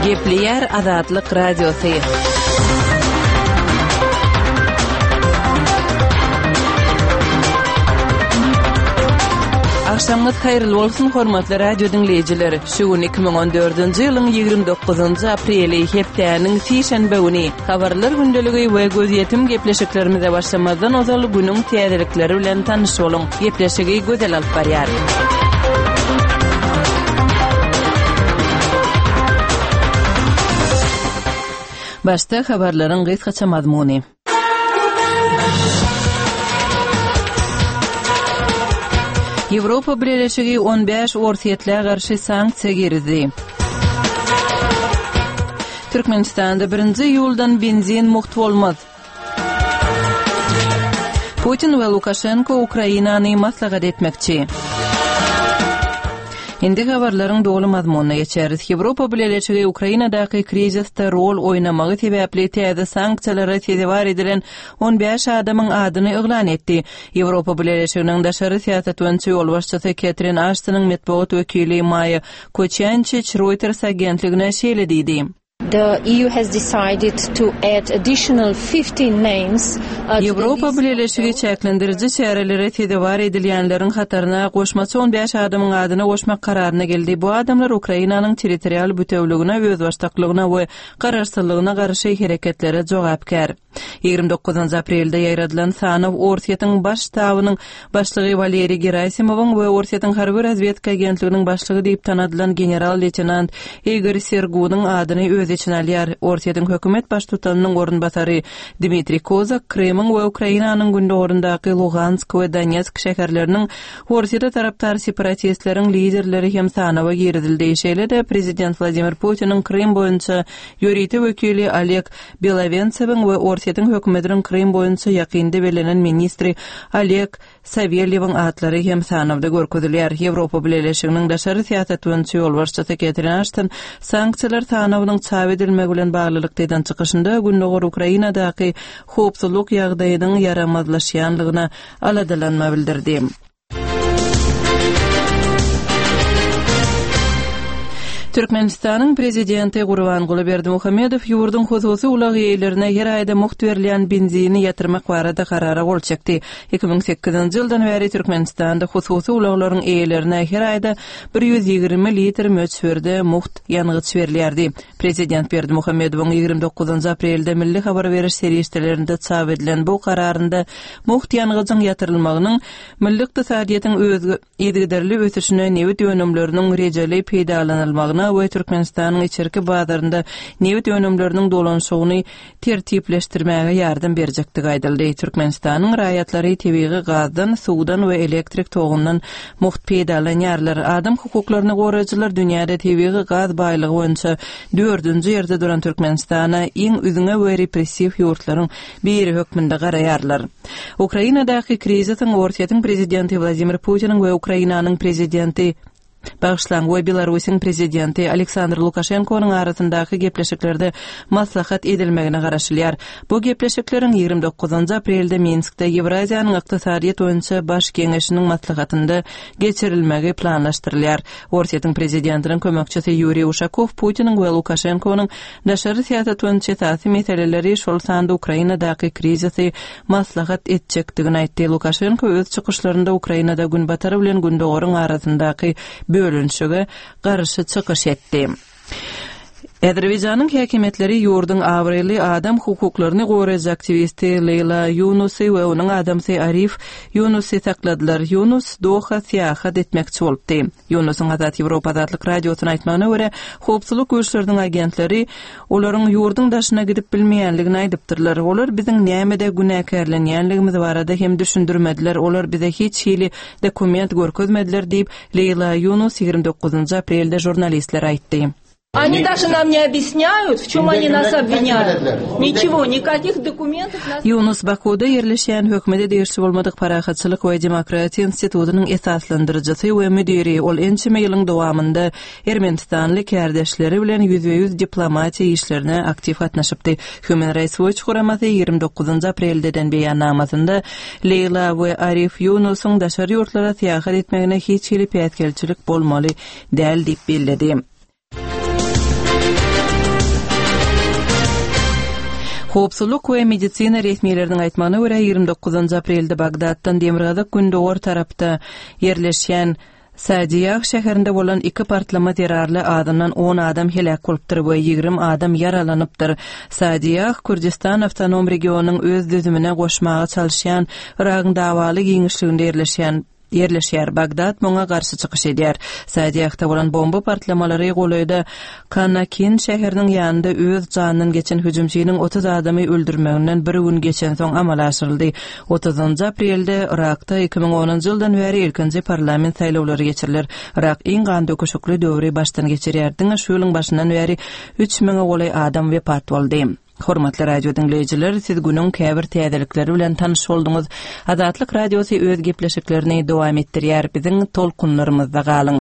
Gepleyer Azatlyk Radiosu. Akşamınız hayırlı olsun hormatly radio dinleyijileri. Şugun 2014-nji ýylyň 29-njy apreli hepdäniň sişenbe güni habarlar gündeligi we gözýetim gepleşiklerimize başlamadan ozal günüň täzelikleri bilen tanyş boluň. Gepleşigi gözel alyp barýar. Başta habarlaryň gysgaça mazmuny. Ýewropa Birleşigi 15 orsiýetlerge garşy sanksiýa girdi. Türkmenistanda 1-nji ýyldan benzin muht bolmaz. Putin we Lukashenko Ukrainany maslahat etmekçi. Indi habarlaryň dogly mazmunyna geçeriz. Ýewropa Birleşigi Ukrainadaky krizisde rol oýnamagy sebäpli täze sanksiýalary tezewar edilen 15 adamyň adyny eglan etdi. Ýewropa Birleşiginiň daşary siýasat öňçü ýolbaşçysy Catherine Ashton'yň medeniýet wekili Maja Koçançyç Reuters agentligine şeýle diýdi. The EU has decided to add additional 15 names. Ýewropa Birleşigi çäklendiriji şäherlere tezewar edilýänleriň hataryna goşmaçy 15 adamyň adyny goşmak kararyna geldi. Bu adamlar Ukrainanyň territorial bütewligine we öz baştaklygyna we garaşsyzlygyna garşy hereketlere jogapkär. 29 aprelde ýaýradylan Sanov Orsiýetiň baş tabynyň başlygy Valeriy Gerasimowyň we Orsiýetiň harby razvedka agentliginiň başlygy diýip tanadylan general-leytenant Igor Sergunyň adyny öz için alýar. Orsiýetiň hökümet baş tutanynyň orunbasary Dmitri Kozak Kremň we Ukrainanyň gündegorundaky Lugansk we Donetsk şäherleriniň Orsiýeta tarapdary separatistleriň liderleri hem Sanowa girdildi. Şeýle-de prezident Vladimir Putiniň Krem boýunça ýöriti wekili Oleg Beloventsevň we Orsiýetiň hökümetiniň Krem boýunça ýakynda belenen ministri Oleg Savelyewiň atlary hem Sanowda görkezilýär. Ýewropa Birleşiginiň daşary siýasat öňçü ýolbaşçysy Catherine Ashton sanksiýalar Sanowynyň çap edilmegi bilen baglylykdan çykyşynda gündegor Ukrainadaky howpsuzlyk ýagdaýynyň yaramazlaşýanlygyna aladalanma bildirdi. Türkmenistanyň prezidenti Gurbanguly Berdimuhammedow ýurdun hususy ulagy ýerlerine her aýda muht berilýän benzini ýatyrmak barada karara gol çekdi. 2008-nji ýyldan beri Türkmenistanda hususy ulaglaryň eýlerine her aýda 120 litr möçberde muht ýanygy berilýärdi. Prezident Berdimuhammedowyň 29 aprelde milli habar beriş serýeşlerinde çap edilen bu kararynda muht ýanygynyň ýatyrylmagynyň milli ykdysadyýetyň öz ýediderli ösüşine newit ýönemleriniň rejeli peýdalanylmagyna we Türkmenistanyň içerki bazarynda newit ýönemleriniň dolanşygyny tertipleşdirmäge ýardam berjekdigi aýdyldy. Türkmenistanyň raýatlary tebigy gazdan, suwdan we elektrik togundan muht peýdalanýarlar. Adam hukuklaryny goraýjylar dünýäde tebigy gaz baýlygy boýunça 4-nji ýerde duran Türkmenistana iň üzüňe we repressiw ýurtlaryň biri hökmünde garaýarlar. Ukrainadaky kriziň Orsiýetiň prezidenti Vladimir Putin we Ukrainanyň prezidenti Bagşlan we Belarusyň prezidenti Aleksandr Lukashenkonyň arasyndaky gepleşiklerde maslahat edilmegine garaşylýar. Bu gepleşikleriň 29 aprelde Minskde Ýewraziýanyň ykdysadyýet boýunça baş keňeşiniň maslahatynda geçirilmegi planlaşdyrylýar. Orsiýetiň prezidentiniň kömekçisi Yuriy Ushakov Putiniň we Lukashenkonyň daşary siýasat boýunça täsir meseleleri şol sanda Ukrainadaky krizisi maslahat etjekdigini aýtdy. Lukashenko öz çykyşlarynda Ukrainada gün batary bilen gündogoryň arasyndaky bölünşüge garşy çykyş etdi. Azerbaýjanyň häkimetleri ýurdun awrely adam hukuklaryny goraýjy aktivisti Leyla Yunusy we onuň adamsy Arif Yunusy sakladylar. Yunus Doha syýahat etmekçi bolupdy. Yunusyň Azat Ýewropa Azatlyk radiosyna aýtmagyna görä, howpsuzlyk güýçleriniň agentleri olaryň ýurdun daşyna gidip bilmeýänligini aýdypdyrlar. Olar biziň nämede günäkärlenýänligimiz barada hem düşündirmediler. Olar bize hiç hili dokument görkezmediler diýip Leyla Yunus 29 aprelde jurnalistlere aýtdy. Они даже нам не объясняют, в чем они нас обвиняют. Ничего, никаких документов. Yunus Bakuda yerleşen hökümete değişti bolmadyk parahatçylyk we demokratiýa institutynyň esaslandyrjysy we müdiri. Ol ençime ýylyň dowamında Ermenistanly kärdeşleri bilen yüz diplomatiýa işlerine aktiv gatnaşypdy. Human Rights Watch guramasy 29 aprelden beýannamasynda Leyla we Arif Yunusyň daşary ýurtlara syýahat etmegine hiç hili päýtgelçilik bolmaly däl diýip bellädi. Hopsuluk we medisina resmiýetleriniň aýtmagyna görä 29 aprelde Bagdatdan Demirgazyk gündogor tarapda yerleşýän Sadiýah şäherinde bolan 2 partlama terrorly adamdan 10 adam helak bolupdyr we 20 adam yaralanypdyr. Sadiýah Kurdistan awtonom regionunyň öz düzümine goşmagy çalyşýan Iraqyň dawaly giňişliginde yerleşýär. Bagdad moňa garşy çykyş edýär. Sadiýahda bolan bomba partlamalary goýda Kanakin şäheriniň ýanynda öz janyny geçen hüjümçiniň 30 adamy öldürmeginden bir gün geçen soň amal aşyryldy. 30 aprelde Irakda 2010-njy ýyldan bäri ilkinji parlament saýlawlary geçirilir. Irak iň gan döküşikli döwri başdan geçirýär. Diňe şu ýylyň başyndan bäri 3000 golay adam wepat boldy. Hormatly radio dinleyijiler, siz günüň käbir täzelikleri bilen tanyş boldyňyz. Azatlyk radiosu öz gepleşiklerini dowam etdirýär. Biziň tolkunlarymyzda galyň.